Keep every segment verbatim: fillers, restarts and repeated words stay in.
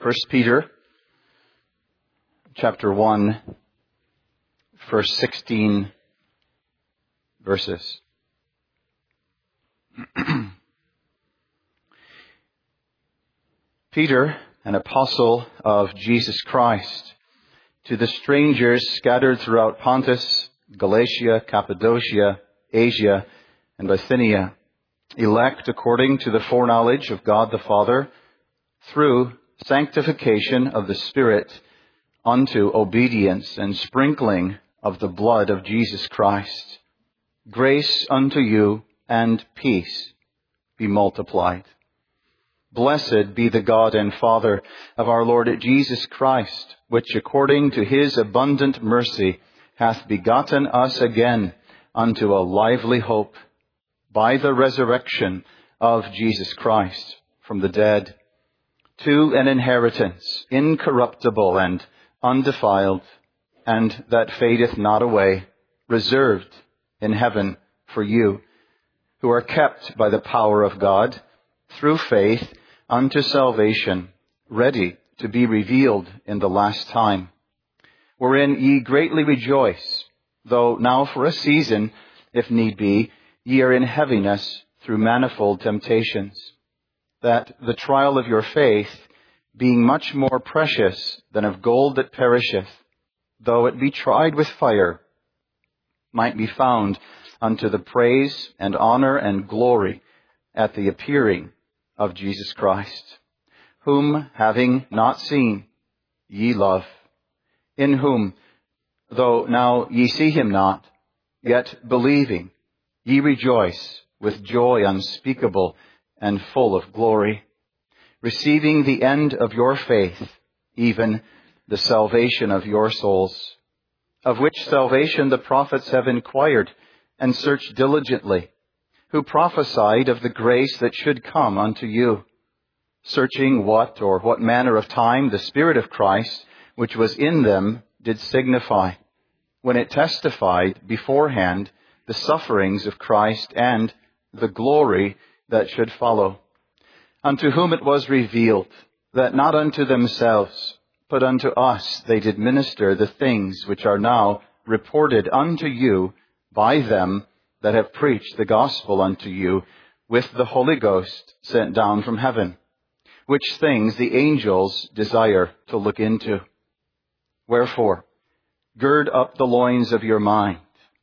First Peter chapter one, first sixteen verses. Peter, an apostle of Jesus Christ, to the strangers scattered throughout Pontus, Galatia, Cappadocia, Asia, and Bithynia, elect according to the foreknowledge of God the Father, through sanctification of the Spirit, unto obedience and sprinkling of the blood of Jesus Christ. Grace unto you and peace be multiplied. Blessed be the God and Father of our Lord Jesus Christ, which according to his abundant mercy hath begotten us again unto a lively hope, by the resurrection of Jesus Christ from the dead, to an inheritance incorruptible and undefiled, and that fadeth not away, reserved in heaven for you, who are kept by the power of God, through faith unto salvation, ready to be revealed in the last time, wherein ye greatly rejoice, though now for a season, if need be, ye are in heaviness through manifold temptations, that the trial of your faith, being much more precious than of gold that perisheth, though it be tried with fire, might be found unto the praise and honor and glory at the appearing of Jesus Christ, whom, having not seen, ye love, in whom, though now ye see him not, yet believing, ye rejoice with joy unspeakable and full of glory, receiving the end of your faith, even the salvation of your souls, of which salvation the prophets have inquired and searched diligently, who prophesied of the grace that should come unto you, searching what or what manner of time the Spirit of Christ, which was in them, did signify, when it testified beforehand the sufferings of Christ and the glory that should follow, unto whom it was revealed that not unto themselves, but unto us they did minister the things which are now reported unto you by them that have preached the gospel unto you with the Holy Ghost sent down from heaven, which things the angels desire to look into. Wherefore, gird up the loins of your mind,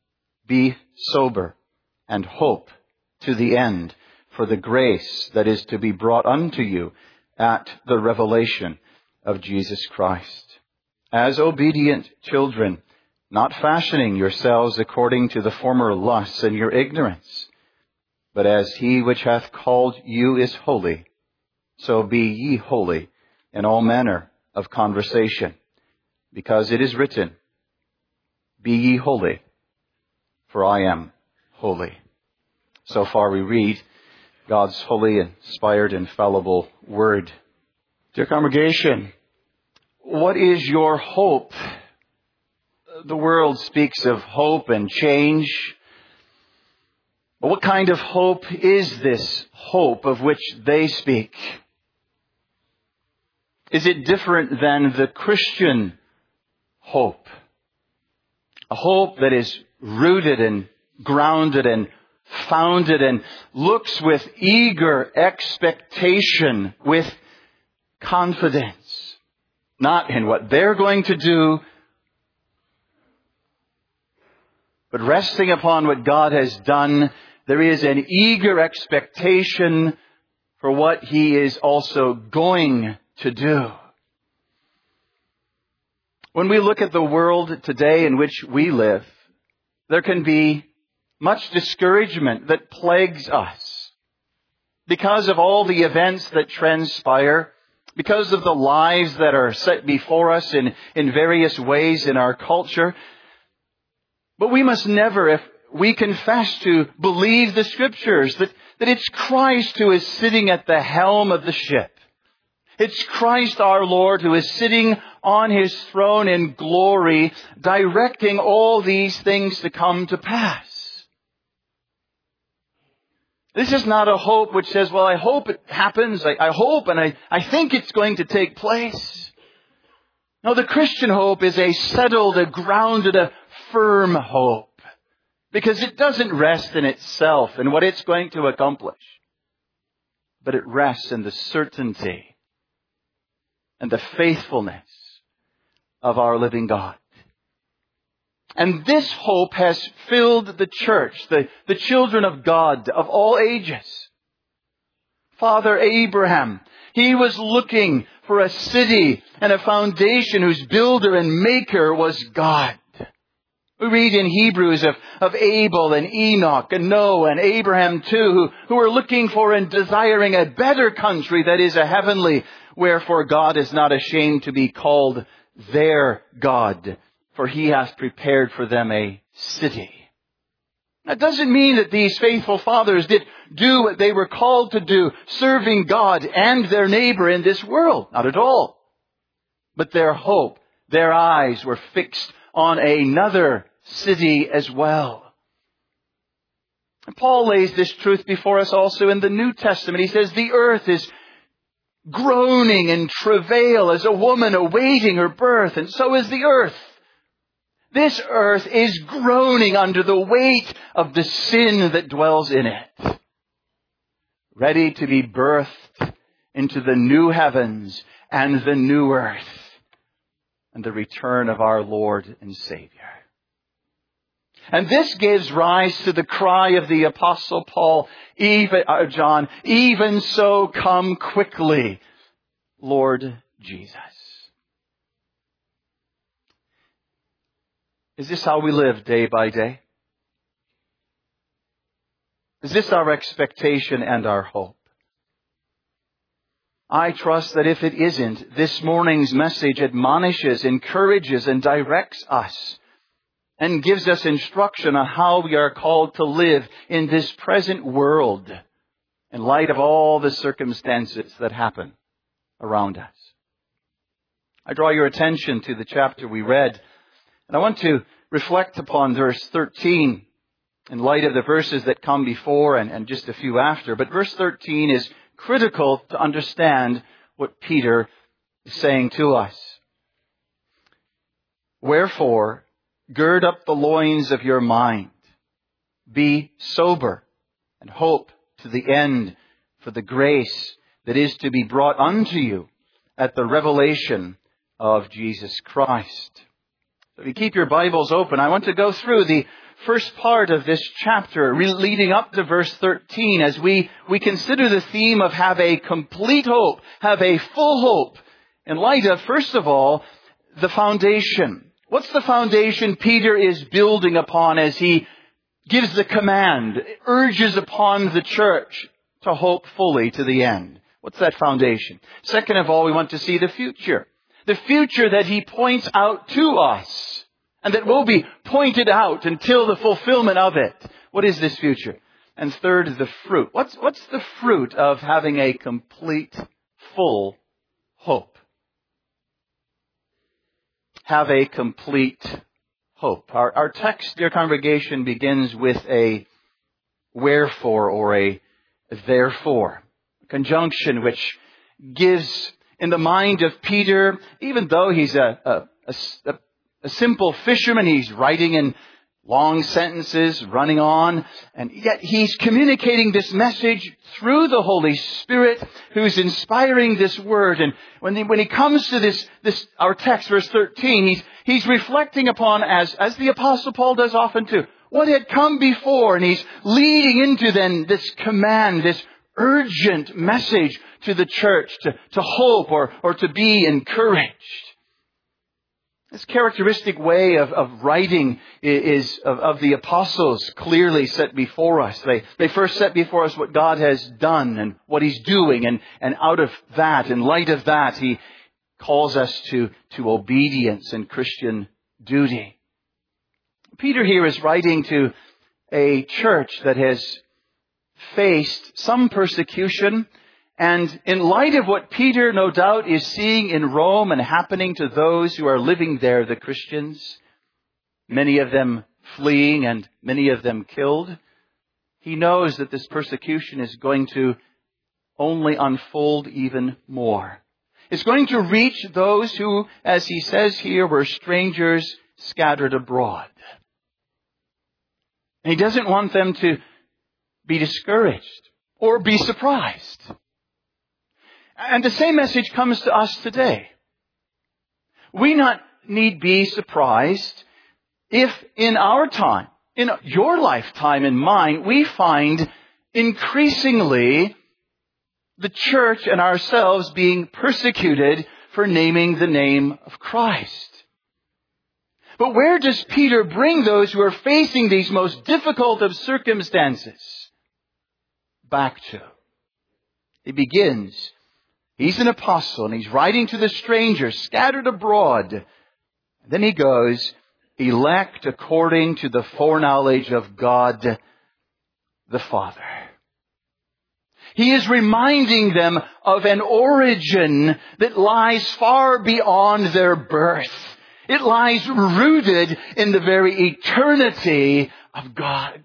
be sober, and hope to the end for the grace that is to be brought unto you at the revelation of Jesus Christ. As obedient children, not fashioning yourselves according to the former lusts in your ignorance, but as he which hath called you is holy, so be ye holy in all manner of conversation, because it is written, Be ye holy, for I am holy. So far we read God's holy, inspired, infallible word. Dear congregation, what is your hope? The world speaks of hope and change. But what kind of hope is this hope of which they speak? Is it different than the Christian hope? A hope that is rooted and grounded and founded and looks with eager expectation, with confidence, not in what they're going to do, but resting upon what God has done. There is an eager expectation for what He is also going to do. When we look at the world today in which we live, there can be much discouragement that plagues us because of all the events that transpire, because of the lies that are set before us in, in various ways in our culture. But we must never, if we confess to believe the Scriptures, that, that it's Christ who is sitting at the helm of the ship. It's Christ our Lord who is sitting on His throne in glory, directing all these things to come to pass. This is not a hope which says, well, I hope it happens. I, I hope and I, I think it's going to take place. No, the Christian hope is a settled, a grounded, a firm hope. Because it doesn't rest in itself and what it's going to accomplish. But it rests in the certainty and the faithfulness of our living God. And this hope has filled the church, the, the children of God of all ages. Father Abraham, he was looking for a city and a foundation whose builder and maker was God. We read in Hebrews of, of Abel and Enoch and Noah and Abraham too, who, who were looking for and desiring a better country that is a heavenly, wherefore God is not ashamed to be called their God, for He has prepared for them a city. That doesn't mean that these faithful fathers did do what they were called to do, serving God and their neighbor in this world. Not at all. But their hope, their eyes were fixed on another city as well. And Paul lays this truth before us also in the New Testament. He says the earth is groaning in travail as a woman awaiting her birth, and so is the earth. This earth is groaning under the weight of the sin that dwells in it, ready to be birthed into the new heavens and the new earth and the return of our Lord and Savior. And this gives rise to the cry of the Apostle Paul, even, uh, John, even so come quickly, Lord Jesus. Is this how we live day by day? Is this our expectation and our hope? I trust that if it isn't, this morning's message admonishes, encourages, and directs us and gives us instruction on how we are called to live in this present world in light of all the circumstances that happen around us. I draw your attention to the chapter we read, and I want to reflect upon verse thirteen in light of the verses that come before and, and just a few after. But verse thirteen is critical to understand what Peter is saying to us. Wherefore, gird up the loins of your mind. Be sober and hope to the end for the grace that is to be brought unto you at the revelation of Jesus Christ. So if you keep your Bibles open, I want to go through the first part of this chapter, leading up to verse thirteen, as we, we consider the theme of have a complete hope, have a full hope, in light of, first of all, the foundation. What's the foundation Peter is building upon as he gives the command, urges upon the church to hope fully to the end? What's that foundation? Second of all, we want to see the future. The future that he points out to us and that will be pointed out until the fulfillment of it. What is this future? And third, the fruit. What's, what's the fruit of having a complete, full hope? Have a complete hope. Our, our text, dear congregation, begins with a wherefore or a therefore. A conjunction which gives in the mind of Peter, even though he's a, a, a, a simple fisherman, he's writing in long sentences, running on, and yet he's communicating this message through the Holy Spirit who's inspiring this word. And when he, when he comes to this, this, our text, verse thirteen, he's, he's reflecting upon, as, as the Apostle Paul does often too, what had come before, and he's leading into then this command, this urgent message to the church to, to hope or, or to be encouraged. This characteristic way of, of writing is of, of the apostles clearly set before us. They, they first set before us what God has done and what He's doing. And, and out of that, in light of that, He calls us to, to obedience and Christian duty. Peter here is writing to a church that has faced some persecution. And in light of what Peter, no doubt, is seeing in Rome and happening to those who are living there, the Christians, many of them fleeing and many of them killed, he knows that this persecution is going to only unfold even more. It's going to reach those who, as he says here, were strangers scattered abroad. And he doesn't want them to be discouraged or be surprised. And the same message comes to us today. We not need be surprised if in our time, in your lifetime and mine, we find increasingly the church and ourselves being persecuted for naming the name of Christ. But where does Peter bring those who are facing these most difficult of circumstances back to? He begins, he's an apostle and he's writing to the strangers scattered abroad. Then he goes, elect according to the foreknowledge of God the Father. He is reminding them of an origin that lies far beyond their birth. It lies rooted in the very eternity of God.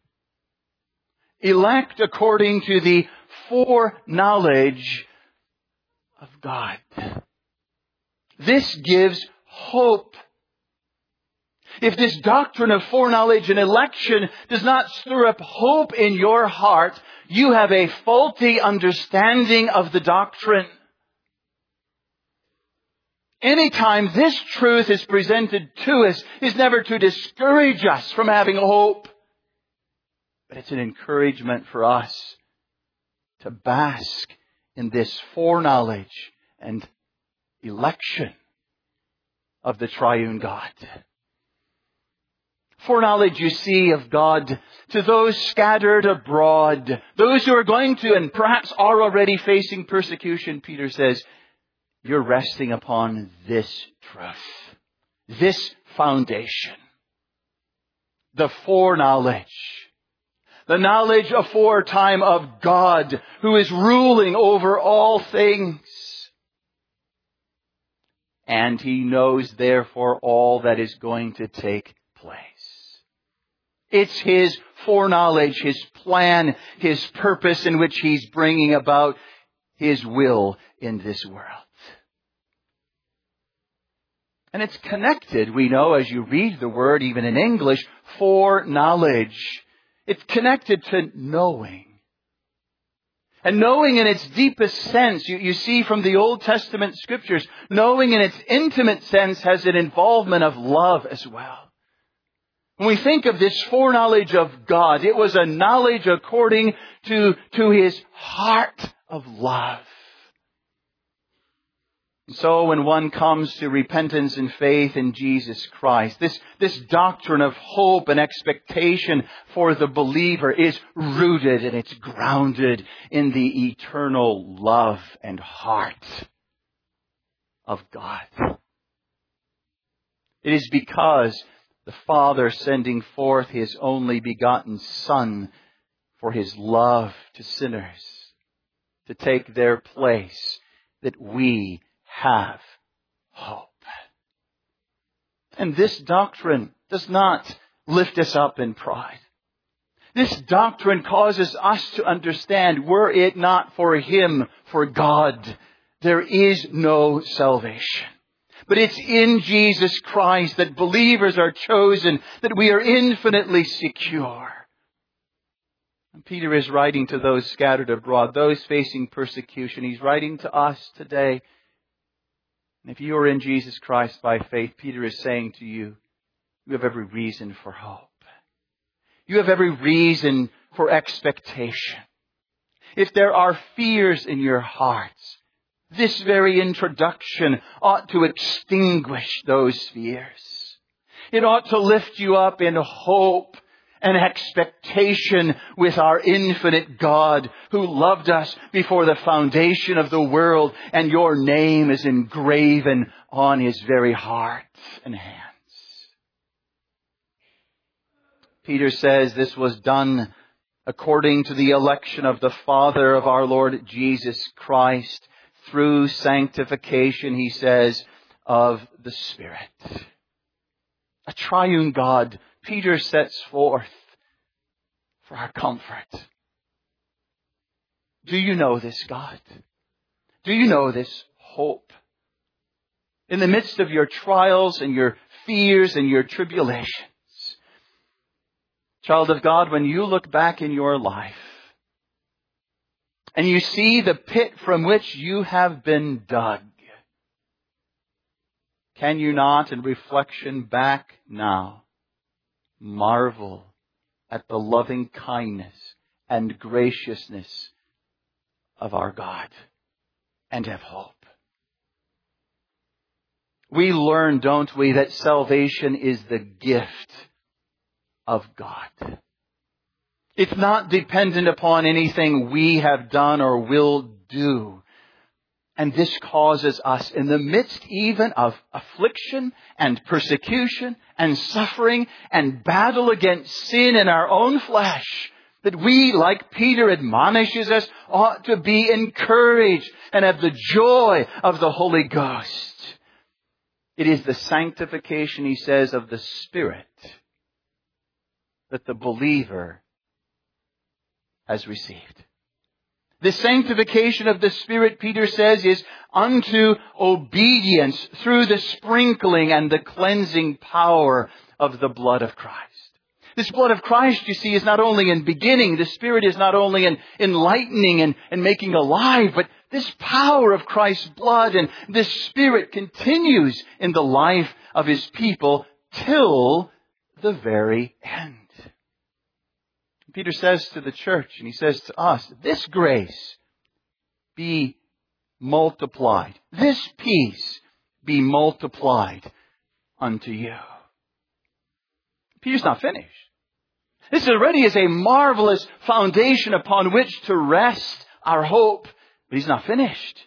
Elect according to the foreknowledge of God. This gives hope. If this doctrine of foreknowledge and election does not stir up hope in your heart, you have a faulty understanding of the doctrine. Anytime this truth is presented to us, is never to discourage us from having hope, but it's an encouragement for us to bask in this foreknowledge and election of the triune God. Foreknowledge, you see, of God to those scattered abroad, those who are going to and perhaps are already facing persecution, Peter says, you're resting upon this truth, this foundation, the foreknowledge, the knowledge aforetime of God who is ruling over all things. And he knows therefore all that is going to take place. It's his foreknowledge, his plan, his purpose in which he's bringing about his will in this world. And it's connected, we know, as you read the word, even in English, foreknowledge. It's connected to knowing. And knowing in its deepest sense, you, you see from the Old Testament scriptures, knowing in its intimate sense has an involvement of love as well. When we think of this foreknowledge of God, it was a knowledge according to, to his heart of love. So when one comes to repentance and faith in Jesus Christ, this, this doctrine of hope and expectation for the believer is rooted and it's grounded in the eternal love and heart of God. It is because the Father sending forth his only begotten Son for his love to sinners, to take their place, that we have hope. And this doctrine does not lift us up in pride. This doctrine causes us to understand, were it not for him, for God, there is no salvation. But it's in Jesus Christ that believers are chosen, that we are infinitely secure. And Peter is writing to those scattered abroad, those facing persecution. He's writing to us today. And if you are in Jesus Christ by faith, Peter is saying to you, you have every reason for hope. You have every reason for expectation. If there are fears in your hearts, this very introduction ought to extinguish those fears. It ought to lift you up in hope and expectation with our infinite God who loved us before the foundation of the world, and your name is engraven on his very heart and hands. Peter says this was done according to the election of the Father of our Lord Jesus Christ, through sanctification, he says, of the Spirit. A triune God, Peter sets forth for our comfort. Do you know this God? Do you know this hope? In the midst of your trials and your fears and your tribulations, child of God, when you look back in your life and you see the pit from which you have been dug, can you not, in reflection back now, marvel at the loving kindness and graciousness of our God and have hope? We learn, don't we, that salvation is the gift of God. It's not dependent upon anything we have done or will do. And this causes us, in the midst even of affliction and persecution and suffering and battle against sin in our own flesh, that we, like Peter admonishes us, ought to be encouraged and have the joy of the Holy Ghost. It is the sanctification, he says, of the Spirit that the believer has received. The sanctification of the Spirit, Peter says, is unto obedience through the sprinkling and the cleansing power of the blood of Christ. This blood of Christ, you see, is not only in beginning, the Spirit is not only in enlightening and, and making alive, but this power of Christ's blood and this Spirit continues in the life of His people till the very end. Peter says to the church, and he says to us, this grace be multiplied. This peace be multiplied unto you. Peter's not finished. This already is a marvelous foundation upon which to rest our hope. But he's not finished.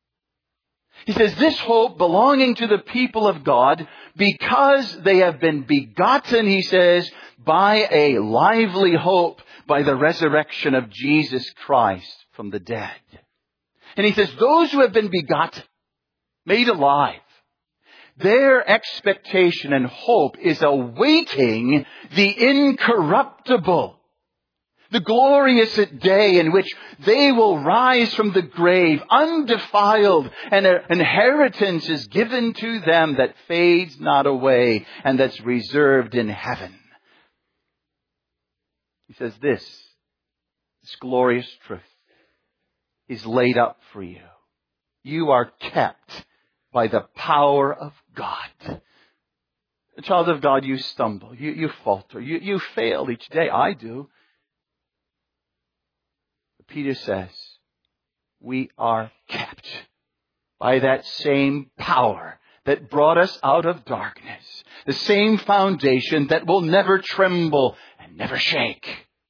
He says, this hope belonging to the people of God, because they have been begotten, he says, by a lively hope, by the resurrection of Jesus Christ from the dead. And he says, those who have been begotten, made alive, their expectation and hope is awaiting the incorruptible, the glorious day in which they will rise from the grave undefiled, and an inheritance is given to them that fades not away and that's reserved in heaven. He says this, this glorious truth is laid up for you. You are kept by the power of God. A child of God, you stumble, you, you falter, you, you fail each day. I do. Peter says, we are kept by that same power that brought us out of darkness. The same foundation that will never tremble and never shake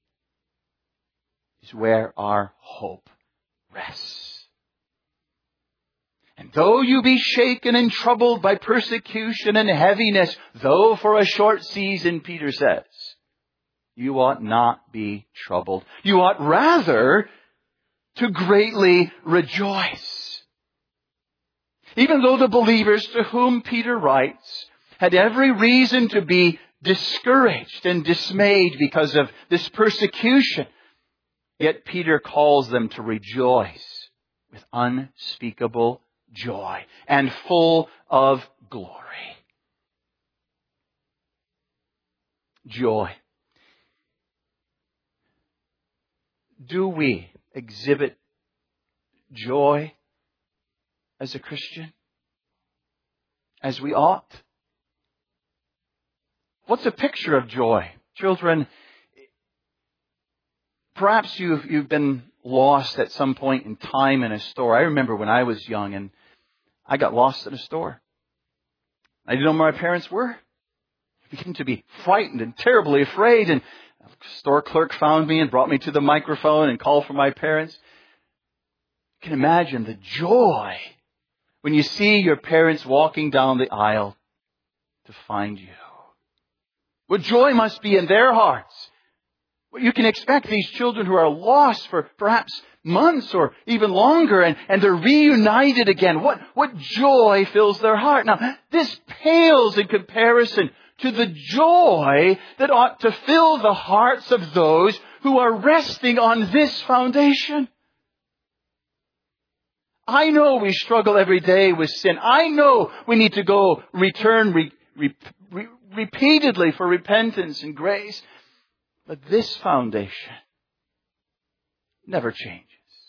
is where our hope rests. And though you be shaken and troubled by persecution and heaviness, though for a short season, Peter says, you ought not be troubled. You ought rather to greatly rejoice. Even though the believers to whom Peter writes had every reason to be discouraged and dismayed because of this persecution, yet Peter calls them to rejoice with unspeakable joy and full of glory. Joy. Do we exhibit joy as a Christian? As we ought? What's a picture of joy? Children, perhaps you've, you've been lost at some point in time in a store. I remember when I was young and I got lost in a store. I didn't know where my parents were. I began to be frightened and terribly afraid, and a store clerk found me and brought me to the microphone and called for my parents. You can imagine the joy when you see your parents walking down the aisle to find you. What joy must be in their hearts. Well, you can expect these children who are lost for perhaps months or even longer, and, and they're reunited again. What, what joy fills their heart? Now, this pales in comparison to the joy that ought to fill the hearts of those who are resting on this foundation. I know we struggle every day with sin. I know we need to go return re, re, re, repeatedly for repentance and grace. But this foundation never changes.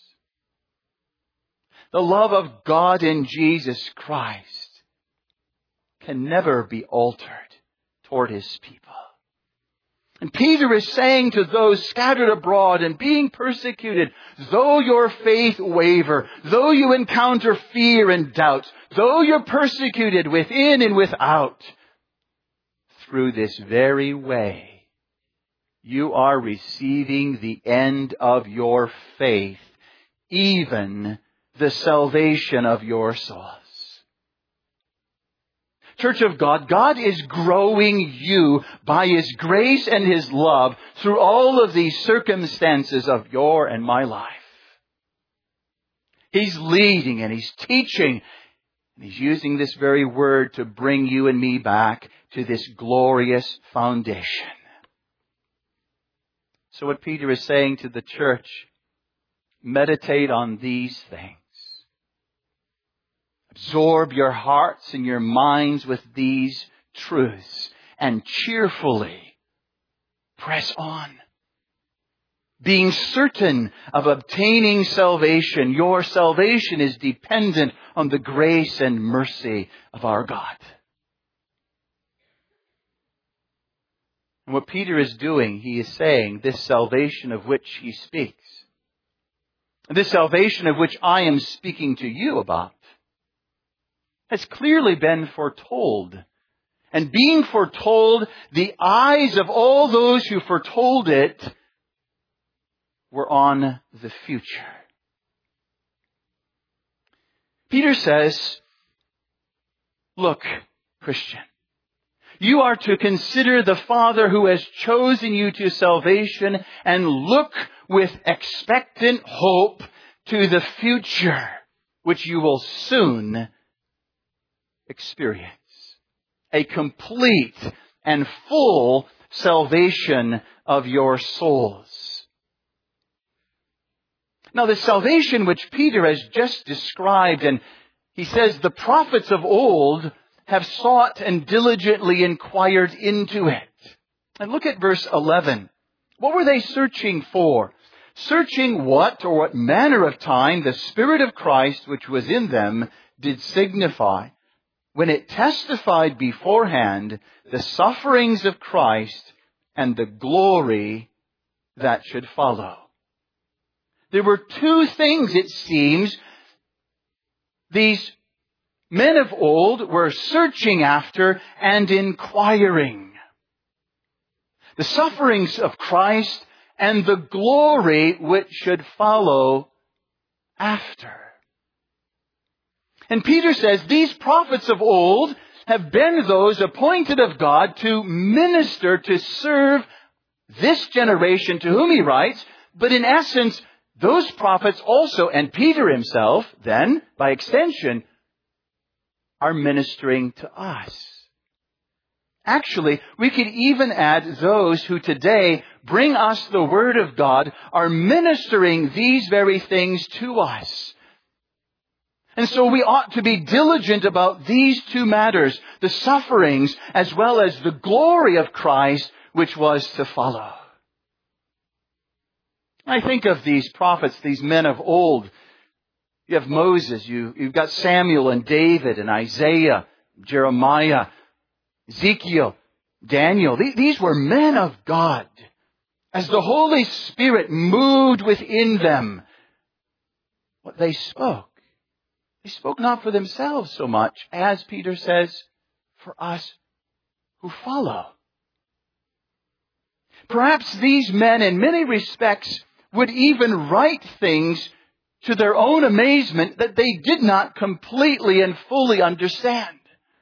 The love of God in Jesus Christ can never be altered toward His people. And Peter is saying to those scattered abroad and being persecuted, though your faith waver, though you encounter fear and doubt, though you're persecuted within and without, through this very way, you are receiving the end of your faith, even the salvation of your souls. Church of God, God is growing you by His grace and His love through all of these circumstances of your and my life. He's leading and He's teaching. And He's using this very word to bring you and me back to this glorious foundation. So what Peter is saying to the church, meditate on these things. Absorb your hearts and your minds with these truths and cheerfully press on. Being certain of obtaining salvation. Your salvation is dependent on the grace and mercy of our God. And what Peter is doing, he is saying, this salvation of which he speaks, this salvation of which I am speaking to you about, has clearly been foretold. And being foretold, the eyes of all those who foretold it were on the future. Peter says, look, Christian, you are to consider the Father who has chosen you to salvation and look with expectant hope to the future, which you will soon experience. A complete and full salvation of your souls. Now, the salvation which Peter has just described, and he says the prophets of old have sought and diligently inquired into it. And look at verse eleven. What were they searching for? Searching what or what manner of time the Spirit of Christ which was in them did signify, when it testified beforehand the sufferings of Christ and the glory that should follow. There were two things, it seems, these men of old were searching after and inquiring. The sufferings of Christ and the glory which should follow after. And Peter says these prophets of old have been those appointed of God to minister, to serve this generation to whom he writes. But in essence, those prophets also, and Peter himself, then, by extension, are ministering to us. Actually, we could even add those who today bring us the Word of God are ministering these very things to us. And so we ought to be diligent about these two matters, the sufferings as well as the glory of Christ which was to follow. I think of these prophets, these men of old. You have Moses, you, you've got Samuel and David and Isaiah, Jeremiah, Ezekiel, Daniel. These were men of God. As the Holy Spirit moved within them, what they spoke. They spoke not for themselves so much as, Peter says, for us who follow. Perhaps these men, in many respects, would even write things to their own amazement that they did not completely and fully understand.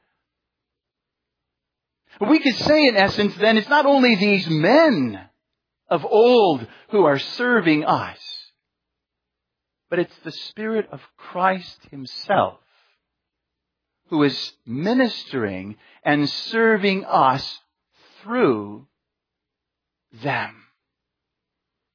We could say, in essence, then, it's not only these men of old who are serving us, but it's the Spirit of Christ Himself who is ministering and serving us through them.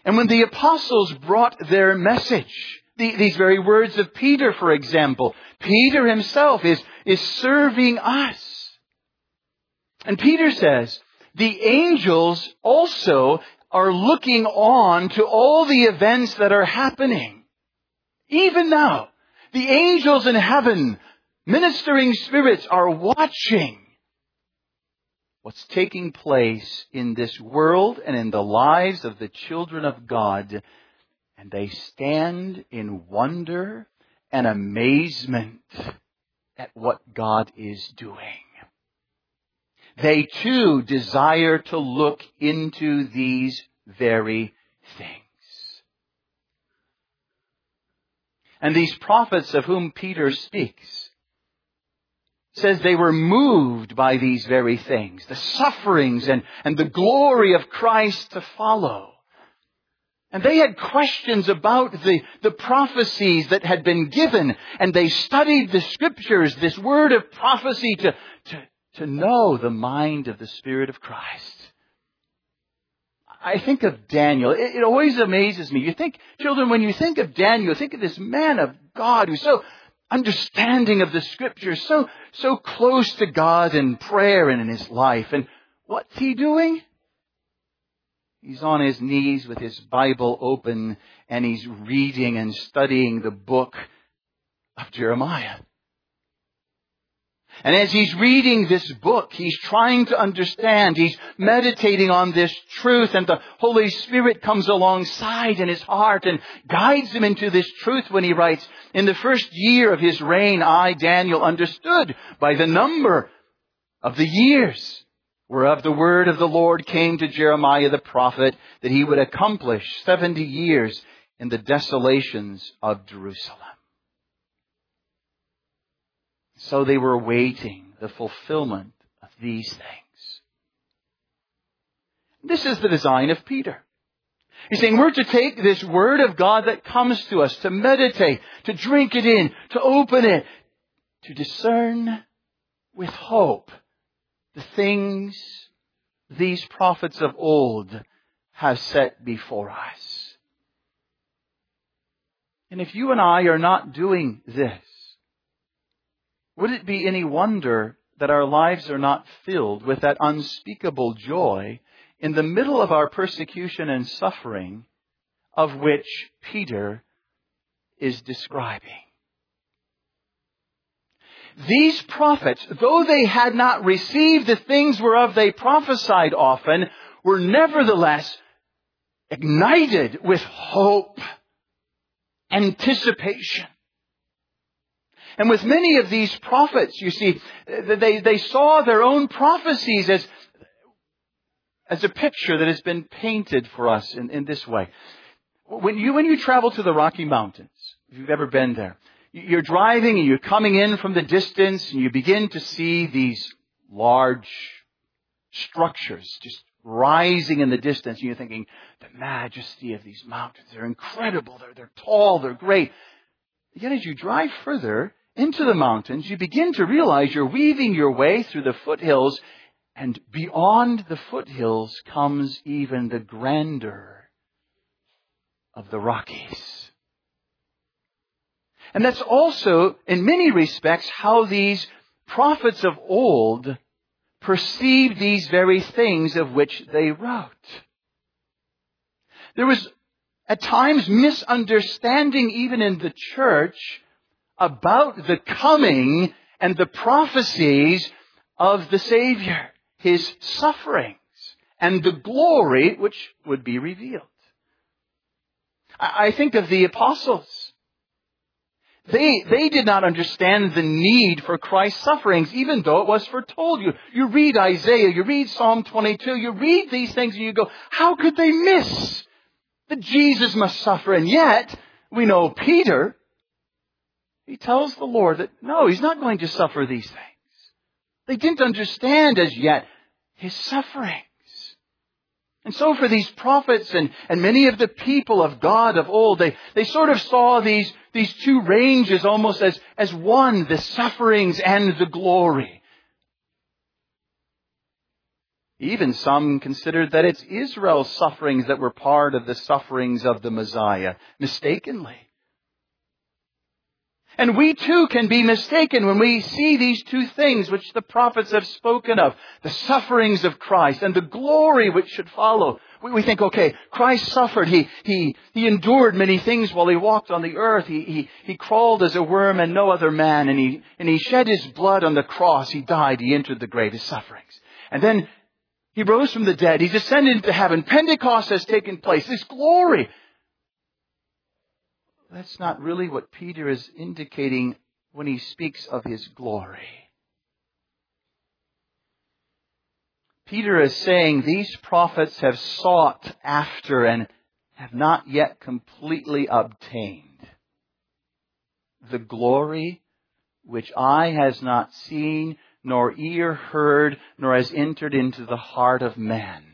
And when the apostles brought their message, the, these very words of Peter, for example, Peter himself is, is serving us. And Peter says, the angels also are looking on to all the events that are happening. Even now, the angels in heaven, ministering spirits, are watching what's taking place in this world and in the lives of the children of God. And they stand in wonder and amazement at what God is doing. They too desire to look into these very things. And these prophets of whom Peter speaks says they were moved by these very things, the sufferings and, and the glory of Christ to follow. And they had questions about the, the prophecies that had been given, and they studied the Scriptures, this word of prophecy, to, to, to know the mind of the Spirit of Christ. I think of Daniel. It, it always amazes me. You think, children, when you think of Daniel, think of this man of God who's so understanding of the Scriptures, so, so close to God in prayer and in his life. And what's he doing? He's on his knees with his Bible open, and he's reading and studying the book of Jeremiah. And as he's reading this book, he's trying to understand, he's meditating on this truth, and the Holy Spirit comes alongside in his heart and guides him into this truth when he writes, in the first year of his reign, I, Daniel, understood by the number of the years whereof the word of the Lord came to Jeremiah the prophet, that he would accomplish seventy years in the desolations of Jerusalem. So they were awaiting the fulfillment of these things. This is the design of Peter. He's saying we're to take this word of God that comes to us, to meditate, to drink it in, to open it, to discern with hope the things these prophets of old have set before us. And if you and I are not doing this, would it be any wonder that our lives are not filled with that unspeakable joy in the middle of our persecution and suffering of which Peter is describing? These prophets, though they had not received the things whereof they prophesied often, were nevertheless ignited with hope, anticipation. And with many of these prophets, you see, they, they saw their own prophecies as, as a picture that has been painted for us in, in this way. When you, when you travel to the Rocky Mountains, if you've ever been there, you're driving and you're coming in from the distance and you begin to see these large structures just rising in the distance. And you're thinking, the majesty of these mountains, they're incredible, they're, they're tall, they're great. Yet as you drive further into the mountains, you begin to realize you're weaving your way through the foothills, and beyond the foothills comes even the grandeur of the Rockies. And that's also, in many respects, how these prophets of old perceived these very things of which they wrote. There was at times misunderstanding even in the church about the coming and the prophecies of the Savior, his sufferings, and the glory which would be revealed. I think of the apostles. They, they did not understand the need for Christ's sufferings, even though it was foretold. You, you read Isaiah, you read Psalm twenty-two, you read these things and you go, how could they miss that Jesus must suffer? And yet, we know Peter, he tells the Lord that no, he's not going to suffer these things. They didn't understand as yet his sufferings. And so for these prophets and, and many of the people of God of old, they, they sort of saw these, these two ranges almost as, as one, the sufferings and the glory. Even some considered that it's Israel's sufferings that were part of the sufferings of the Messiah, mistakenly. And we too can be mistaken when we see these two things which the prophets have spoken of, the sufferings of Christ and the glory which should follow. We, we think, okay, Christ suffered. He, he, he endured many things while he walked on the earth. He, he, he crawled as a worm and no other man, and he, and he shed his blood on the cross. He died. He entered the grave, his sufferings. And then he rose from the dead. He's ascended into heaven. Pentecost has taken place. This glory. That's not really what Peter is indicating when he speaks of his glory. Peter is saying these prophets have sought after and have not yet completely obtained the glory which eye has not seen, nor ear heard, nor has entered into the heart of man.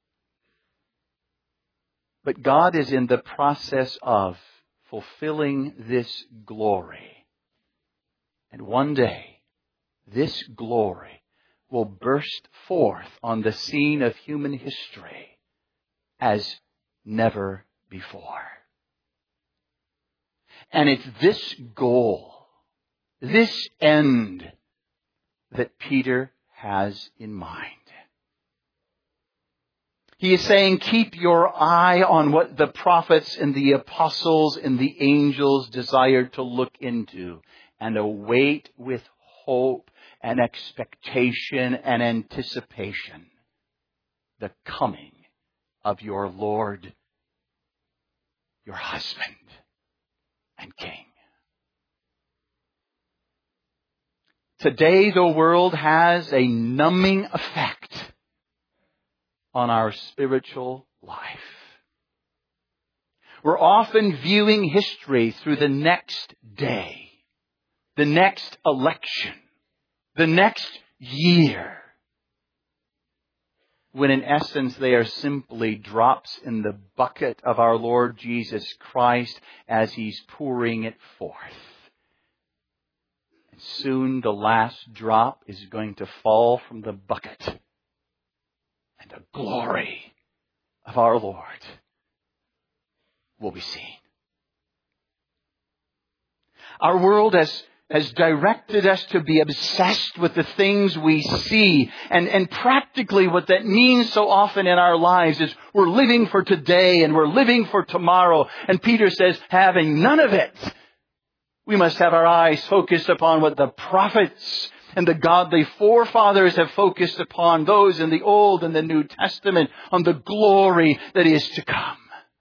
But God is in the process of fulfilling this glory. And one day, this glory will burst forth on the scene of human history as never before. And it's this goal, this end, that Peter has in mind. He is saying, keep your eye on what the prophets and the apostles and the angels desired to look into, and await with hope and expectation and anticipation the coming of your Lord, your husband and King. Today the world has a numbing effect on our spiritual life. We're often viewing history through the next day, the next election, the next year, when in essence they are simply drops in the bucket of our Lord Jesus Christ as He's pouring it forth. And soon the last drop is going to fall from the bucket, and the glory of our Lord will be seen. Our world has, has directed us to be obsessed with the things we see. And, and practically what that means so often in our lives is we're living for today and we're living for tomorrow. And Peter says, having none of it, we must have our eyes focused upon what the prophets and the godly forefathers have focused upon, those in the Old and the New Testament, on the glory that is to come.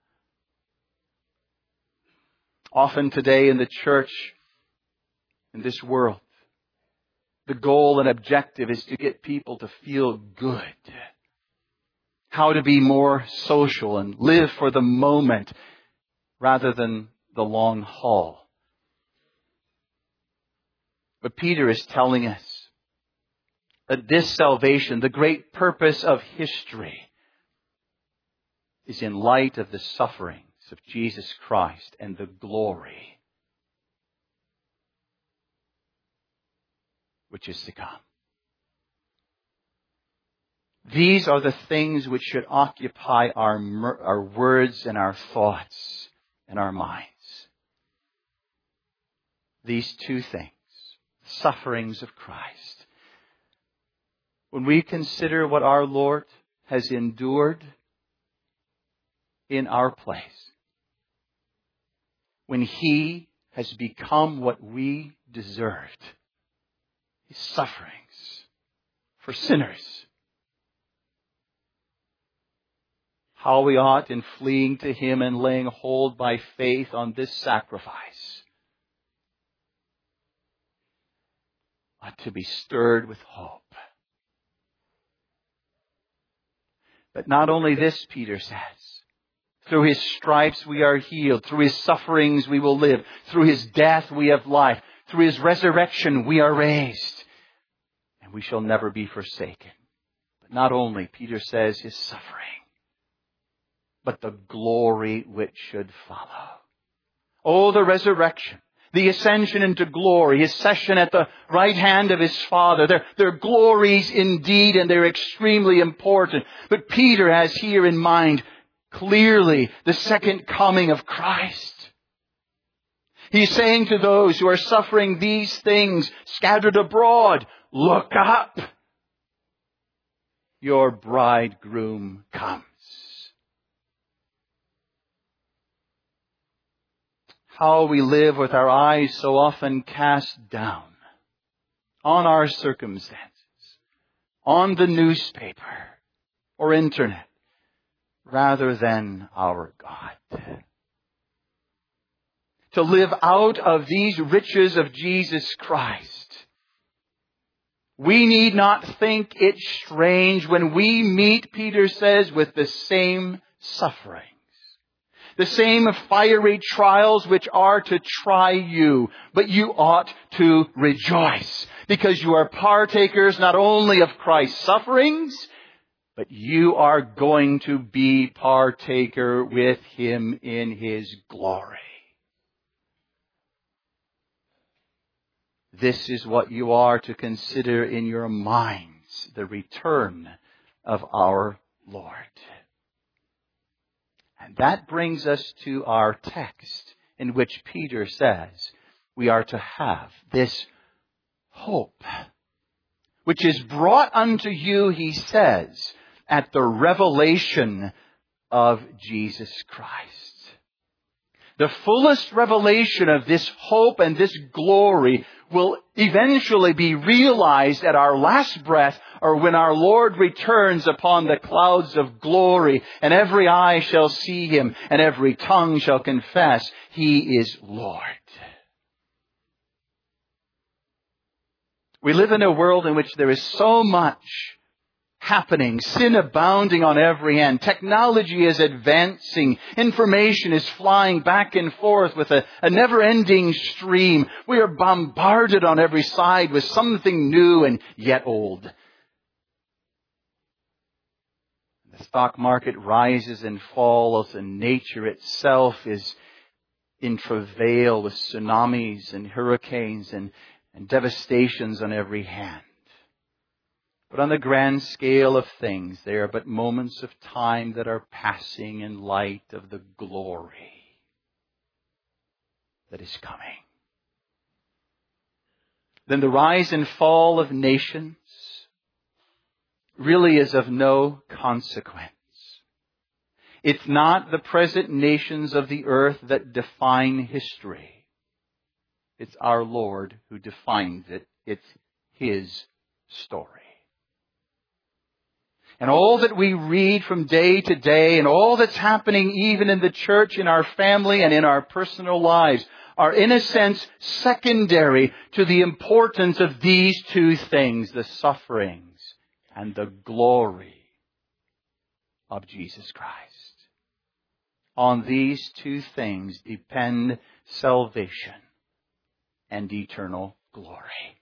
Often today in the church, in this world, the goal and objective is to get people to feel good. How to be more social and live for the moment rather than the long haul. But Peter is telling us that this salvation, the great purpose of history, is in light of the sufferings of Jesus Christ and the glory which is to come. These are the things which should occupy our, our words and our thoughts and our minds. These two things. Sufferings of Christ. When we consider what our Lord has endured in our place, when He has become what we deserved, His sufferings for sinners, how we ought in fleeing to Him and laying hold by faith on this sacrifice ought to be stirred with hope. But not only this, Peter says, through His stripes we are healed, through His sufferings we will live, through His death we have life, through His resurrection we are raised, and we shall never be forsaken. But not only, Peter says, His suffering, but the glory which should follow. Oh, the resurrection, the ascension into glory, His session at the right hand of His Father. They're, they're glories indeed, and they're extremely important. But Peter has here in mind clearly the second coming of Christ. He's saying to those who are suffering these things scattered abroad, look up. Your bridegroom comes. How we live with our eyes so often cast down on our circumstances, on the newspaper or internet, rather than our God. To live out of these riches of Jesus Christ, we need not think it strange when we meet, Peter says, with the same sufferings, the same fiery trials which are to try you. But you ought to rejoice, because you are partakers not only of Christ's sufferings, but you are going to be partaker with Him in His glory. This is what you are to consider in your minds, the return of our Lord. And that brings us to our text, in which Peter says we are to have this hope, which is brought unto you, he says, at the revelation of Jesus Christ. The fullest revelation of this hope and this glory will eventually be realized at our last breath, or when our Lord returns upon the clouds of glory, and every eye shall see Him, and every tongue shall confess He is Lord. We live in a world in which there is so much happening, sin abounding on every hand. Technology is advancing. Information is flying back and forth with a, a never-ending stream. We are bombarded on every side with something new and yet old. The stock market rises and falls, and nature itself is in travail with tsunamis and hurricanes and, and devastations on every hand. But on the grand scale of things, they are but moments of time that are passing in light of the glory that is coming. Then the rise and fall of nations really is of no consequence. It's not the present nations of the earth that define history. It's our Lord who defines it. It's His story. And all that we read from day to day, and all that's happening even in the church, in our family, and in our personal lives, are in a sense secondary to the importance of these two things, the sufferings and the glory of Jesus Christ. On these two things depend salvation and eternal glory.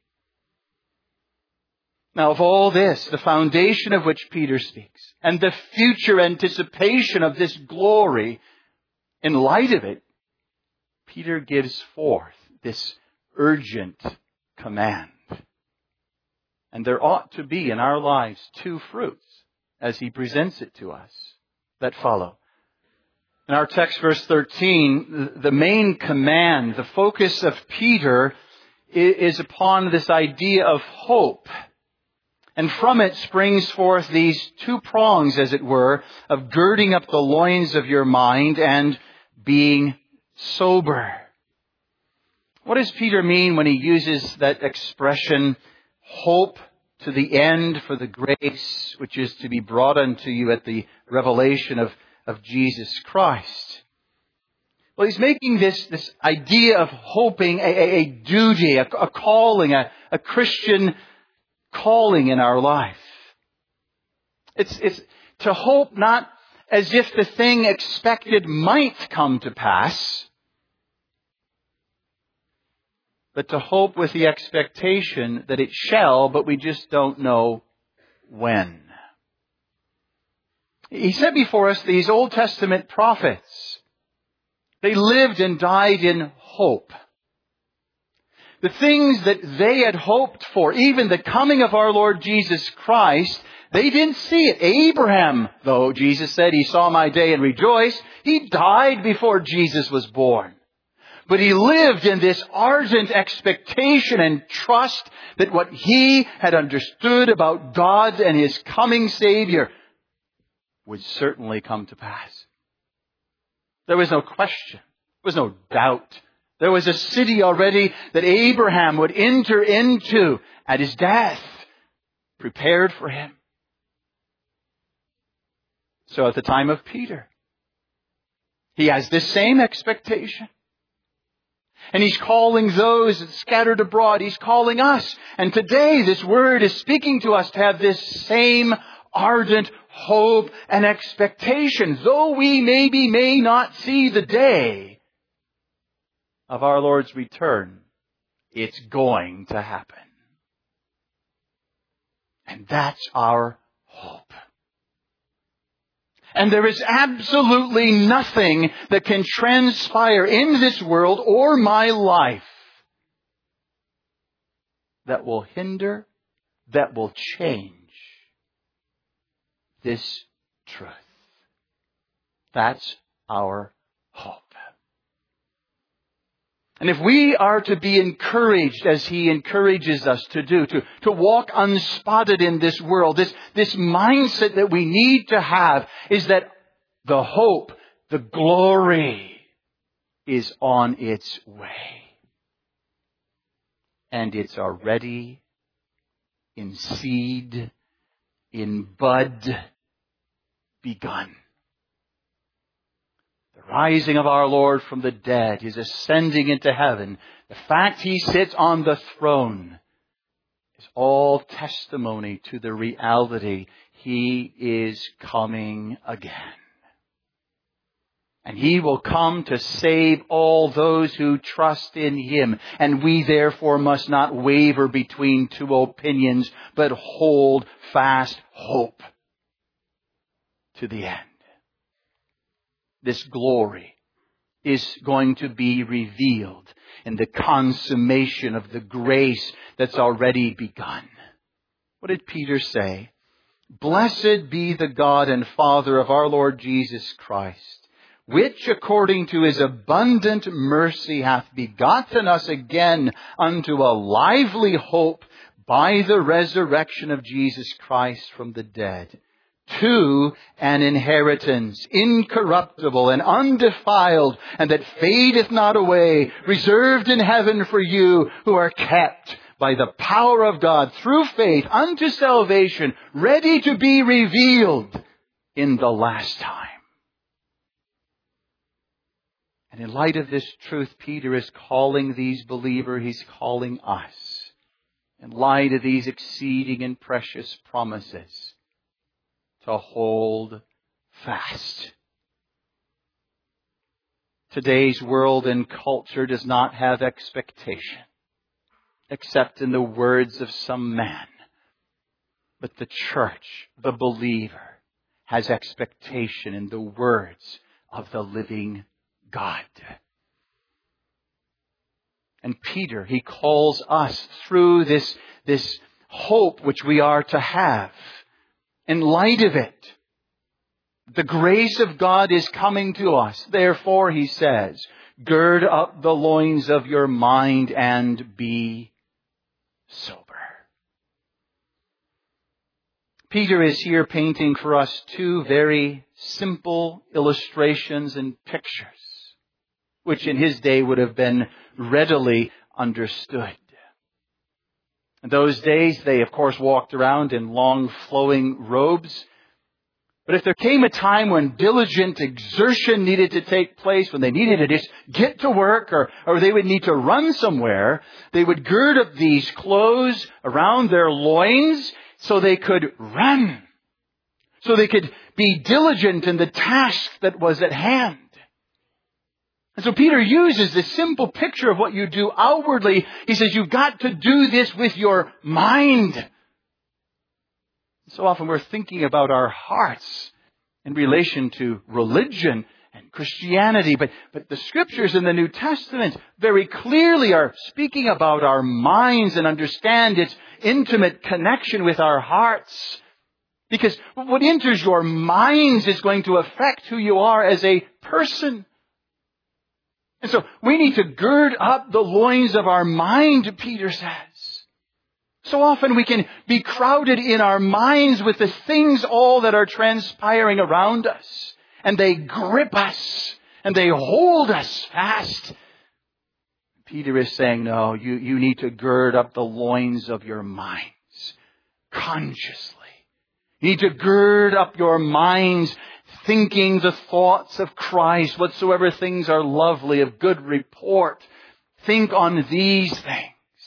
Now, of all this, the foundation of which Peter speaks, and the future anticipation of this glory, in light of it, Peter gives forth this urgent command. And there ought to be in our lives two fruits, as he presents it to us, that follow. In our text, verse thirteen, the main command, the focus of Peter is upon this idea of hope. And from it springs forth these two prongs, as it were, of girding up the loins of your mind and being sober. What does Peter mean when he uses that expression, hope to the end for the grace which is to be brought unto you at the revelation of, of Jesus Christ? Well, he's making this, this idea of hoping a, a, a duty, a, a calling, a, a Christian calling in our life. It's, it's to hope not as if the thing expected might come to pass, but to hope with the expectation that it shall, but we just don't know when. He set before us these Old Testament prophets. They lived and died in hope. The things that they had hoped for, even the coming of our Lord Jesus Christ, they didn't see it. Abraham, though, Jesus said, he saw my day and rejoiced. He died before Jesus was born. But he lived in this ardent expectation and trust that what he had understood about God and his coming Savior would certainly come to pass. There was no question. There was no doubt. There was a city already that Abraham would enter into at his death, prepared for him. So at the time of Peter, he has this same expectation. And he's calling those scattered abroad. He's calling us. And today this word is speaking to us to have this same ardent hope and expectation. Though we maybe may not see the day of our Lord's return, it's going to happen. And that's our hope. And there is absolutely nothing that can transpire in this world or my life that will hinder, that will change this truth. That's our hope. And if we are to be encouraged as He encourages us to do, to, to walk unspotted in this world, this, this mindset that we need to have is that the hope, the glory is on its way. And it's already in seed, in bud, begun. The rising of our Lord from the dead, His ascending into heaven, the fact He sits on the throne is all testimony to the reality He is coming again. And He will come to save all those who trust in Him. And we therefore must not waver between two opinions, but hold fast hope to the end. This glory is going to be revealed in the consummation of the grace that's already begun. What did Peter say? Blessed be the God and Father of our Lord Jesus Christ, which according to His abundant mercy hath begotten us again unto a lively hope by the resurrection of Jesus Christ from the dead, to an inheritance incorruptible and undefiled, and that fadeth not away, reserved in heaven for you, who are kept by the power of God through faith unto salvation, ready to be revealed in the last time. And in light of this truth, Peter is calling these believers, he's calling us, in light of these exceeding and precious promises, to hold fast. Today's world and culture does not have expectation, except in the words of some man. But the church, the believer, has expectation in the words of the living God. And Peter, he calls us through this, this hope which we are to have. In light of it, the grace of God is coming to us. Therefore, he says, gird up the loins of your mind and be sober. Peter is here painting for us two very simple illustrations and pictures, which in his day would have been readily understood. In those days, they of course walked around in long flowing robes. But if there came a time when diligent exertion needed to take place, when they needed to just get to work, or, or they would need to run somewhere, they would gird up these clothes around their loins so they could run, so they could be diligent in the task that was at hand. And so Peter uses this simple picture of what you do outwardly. He says, you've got to do this with your mind. So often we're thinking about our hearts in relation to religion and Christianity. But, but the Scriptures in the New Testament very clearly are speaking about our minds and understand its intimate connection with our hearts. Because what enters your minds is going to affect who you are as a person. And so we need to gird up the loins of our mind, Peter says. So often we can be crowded in our minds with the things all that are transpiring around us. And they grip us. And they hold us fast. Peter is saying, no, you, you need to gird up the loins of your minds consciously. You need to gird up your minds thinking the thoughts of Christ, whatsoever things are lovely, of good report. Think on these things.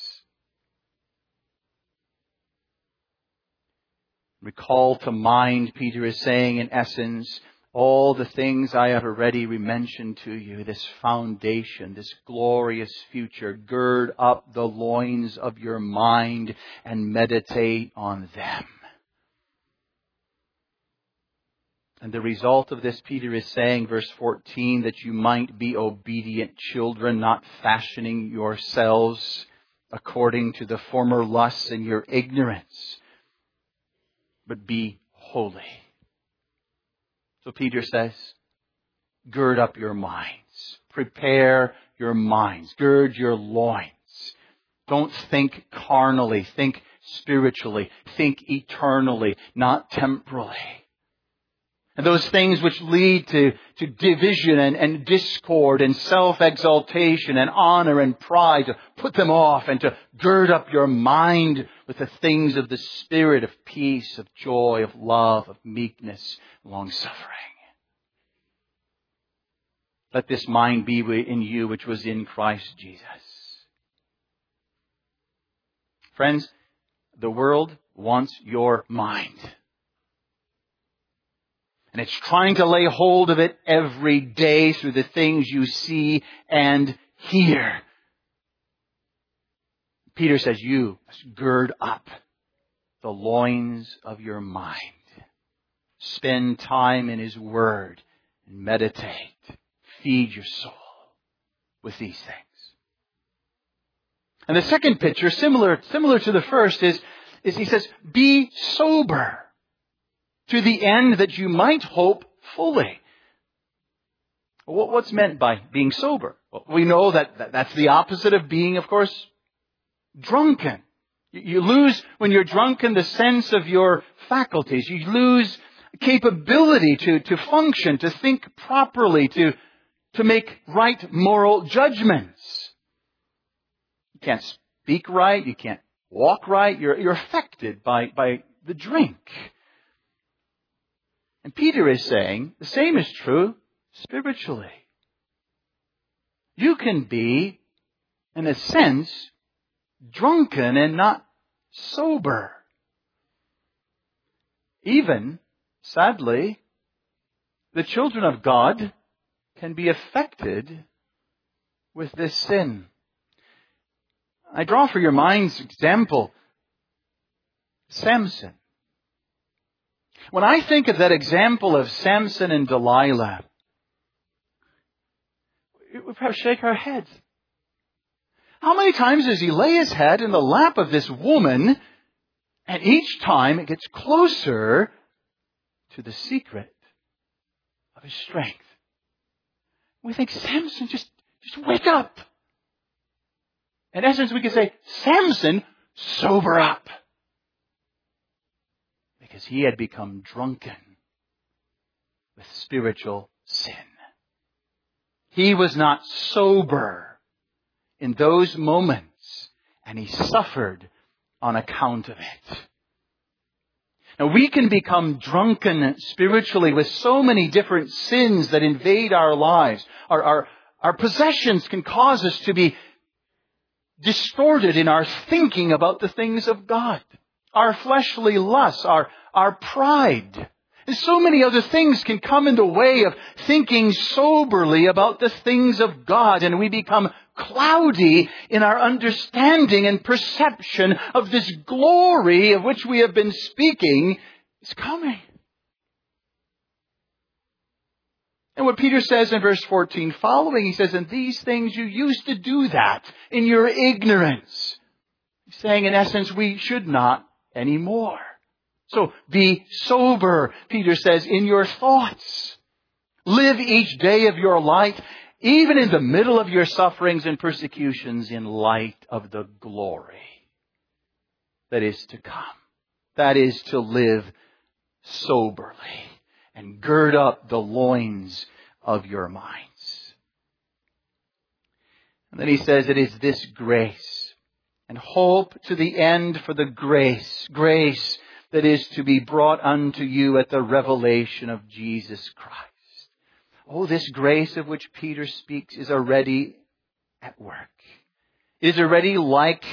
Recall to mind, Peter is saying in essence, all the things I have already mentioned to you, this foundation, this glorious future. Gird up the loins of your mind and meditate on them. And the result of this, Peter is saying, verse fourteen, that you might be obedient children, not fashioning yourselves according to the former lusts in your ignorance, but be holy. So Peter says, gird up your minds. Prepare your minds. Gird your loins. Don't think carnally. Think spiritually. Think eternally, not temporally. And those things which lead to, to division and, and discord and self-exaltation and honor and pride, to put them off and to gird up your mind with the things of the Spirit, of peace, of joy, of love, of meekness, long-suffering. Let this mind be in you which was in Christ Jesus. Friends, the world wants your mind. And it's trying to lay hold of it every day through the things you see and hear. Peter says, you must gird up the loins of your mind. Spend time in His Word and meditate. Feed your soul with these things. And the second picture, similar, similar to the first, is, is he says, be sober, to the end that you might hope fully. What's meant by being sober? Well, we know that that's the opposite of being, of course, drunken. You lose, when you're drunken, the sense of your faculties. You lose capability to, to function, to think properly, to, to make right moral judgments. You can't speak right. You can't walk right. You're, you're affected by, by the drink. And Peter is saying the same is true spiritually. You can be, in a sense, drunken and not sober. Even, sadly, the children of God can be affected with this sin. I draw for your mind's example Samson. When I think of that example of Samson and Delilah, we perhaps shake our heads. How many times does he lay his head in the lap of this woman, and each time it gets closer to the secret of his strength? We think, Samson, just, just wake up. In essence, we could say, Samson, sober up. Because he had become drunken with spiritual sin. He was not sober in those moments, and he suffered on account of it. Now, we can become drunken spiritually with so many different sins that invade our lives. Our, our, our possessions can cause us to be distorted in our thinking about the things of God. Our fleshly lusts, our, our pride. And so many other things can come in the way of thinking soberly about the things of God. And we become cloudy in our understanding and perception of this glory of which we have been speaking is coming. And what Peter says in verse fourteen following, he says, "In these things you used to do that in your ignorance." He's saying, in essence, we should not anymore. So be sober, Peter says, in your thoughts. Live each day of your life, even in the middle of your sufferings and persecutions, in light of the glory that is to come. That is to live soberly and gird up the loins of your minds. And then he says it is this grace and hope to the end for the grace, grace that is to be brought unto you at the revelation of Jesus Christ. Oh, this grace of which Peter speaks is already at work. It is already like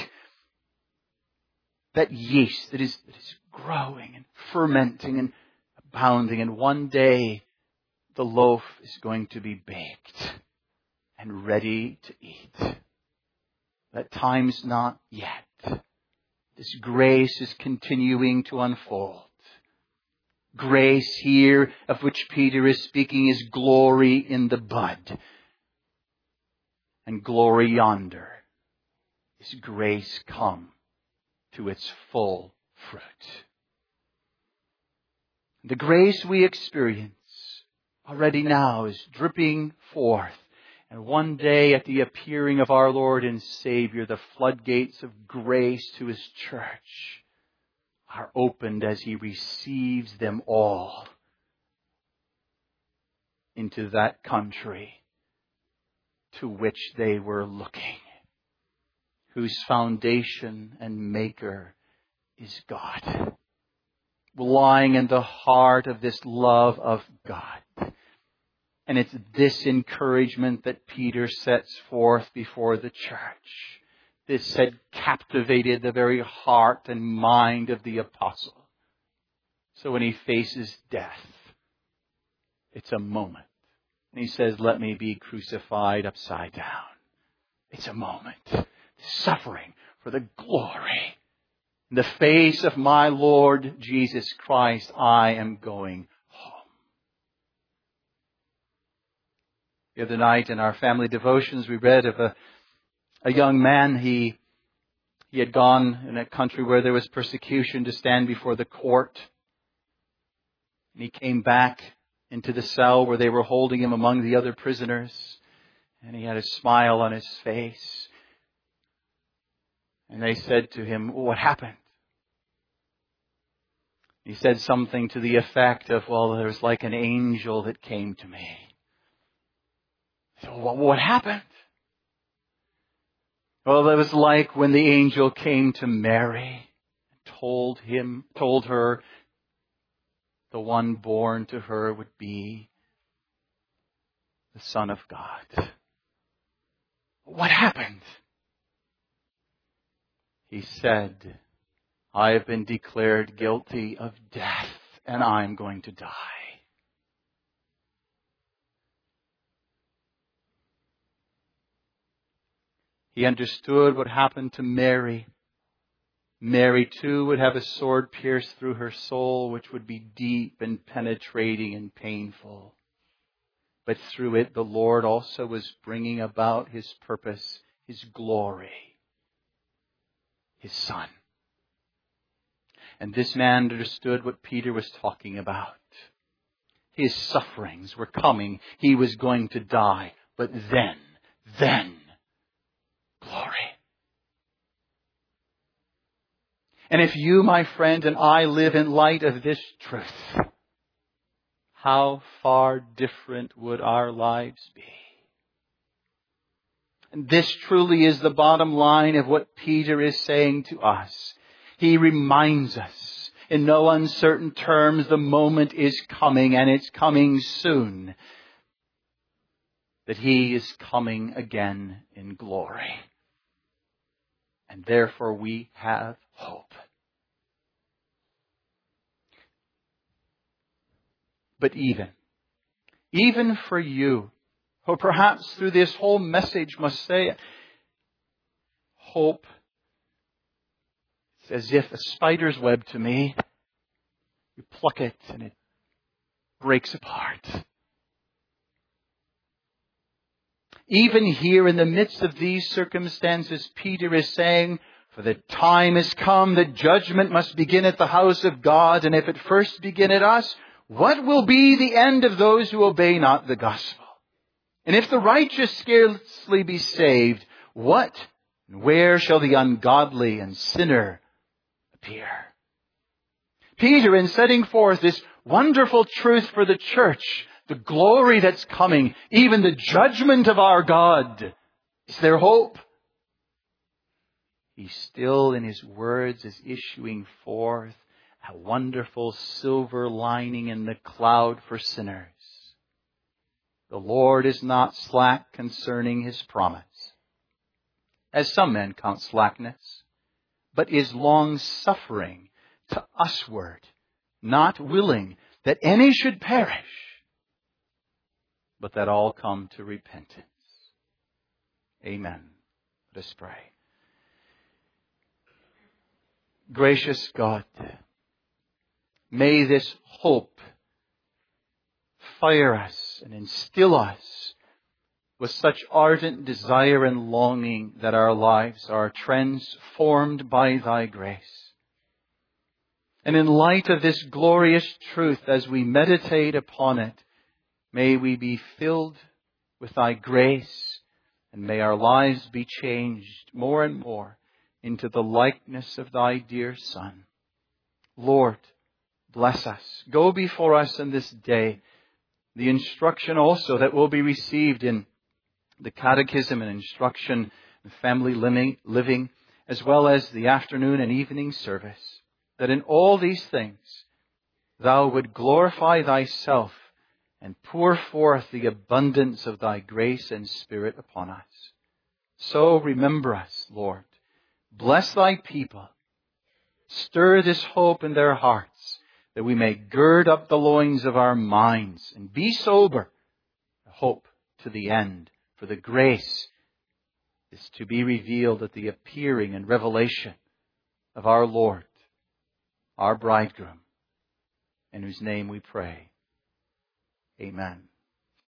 that yeast that is, that is growing and fermenting and abounding. And one day the loaf is going to be baked and ready to eat. That time's not yet. This grace is continuing to unfold. Grace here, of which Peter is speaking, is glory in the bud. And glory yonder is grace come to its full fruit. The grace we experience already now is dripping forth. And one day at the appearing of our Lord and Savior, the floodgates of grace to His church are opened as He receives them all into that country to which they were looking, whose foundation and maker is God, lying in the heart of this love of God. And it's this encouragement that Peter sets forth before the church. This had captivated the very heart and mind of the apostle. So when he faces death, it's a moment. And he says, "Let me be crucified upside down." It's a moment. Suffering for the glory. In the face of my Lord Jesus Christ, I am going home. The other night in our family devotions, we read of a, a young man. He, he had gone in a country where there was persecution to stand before the court. And he came back into the cell where they were holding him among the other prisoners. And he had a smile on his face. And they said to him, "What happened?" He said something to the effect of, "Well, there was like an angel that came to me." So, well, what happened? Well, it was like when the angel came to Mary and told him, told her the one born to her would be the Son of God. What happened? He said, "I have been declared guilty of death, and I'm going to die." He understood what happened to Mary. Mary, too, would have a sword pierced through her soul, which would be deep and penetrating and painful. But through it, the Lord also was bringing about His purpose, His glory, His Son. And this man understood what Peter was talking about. His sufferings were coming. He was going to die. But then, then, glory. And if you, my friend, and I live in light of this truth, how far different would our lives be? And this truly is the bottom line of what Peter is saying to us. He reminds us in no uncertain terms the moment is coming, and it's coming soon, that He is coming again in glory. And therefore we have hope. But even, even for you, or perhaps through this whole message must say, hope, it's as if a spider's web to me. You pluck it and it breaks apart. Even here in the midst of these circumstances, Peter is saying, for the time has come that judgment must begin at the house of God, and if it first begin at us, what will be the end of those who obey not the gospel? And if the righteous scarcely be saved, what and where shall the ungodly and sinner appear? Peter, in setting forth this wonderful truth for the church, the glory that's coming, even the judgment of our God, is there hope? He still, in his words, is issuing forth a wonderful silver lining in the cloud for sinners. The Lord is not slack concerning his promise, as some men count slackness, but is long-suffering to usward, not willing that any should perish, but that all come to repentance. Amen. Let us pray. Gracious God, may this hope fire us and instill us with such ardent desire and longing that our lives are transformed by Thy grace. And in light of this glorious truth, as we meditate upon it, may we be filled with Thy grace, and may our lives be changed more and more into the likeness of Thy dear Son. Lord, bless us. Go before us in this day. The instruction also that will be received in the catechism and instruction in family living, as well as the afternoon and evening service, that in all these things Thou would glorify Thyself and pour forth the abundance of Thy grace and Spirit upon us. So remember us, Lord. Bless Thy people. Stir this hope in their hearts, that we may gird up the loins of our minds and be sober. Hope to the end, for the grace is to be revealed at the appearing and revelation of our Lord, our bridegroom, in whose name we pray. Amen.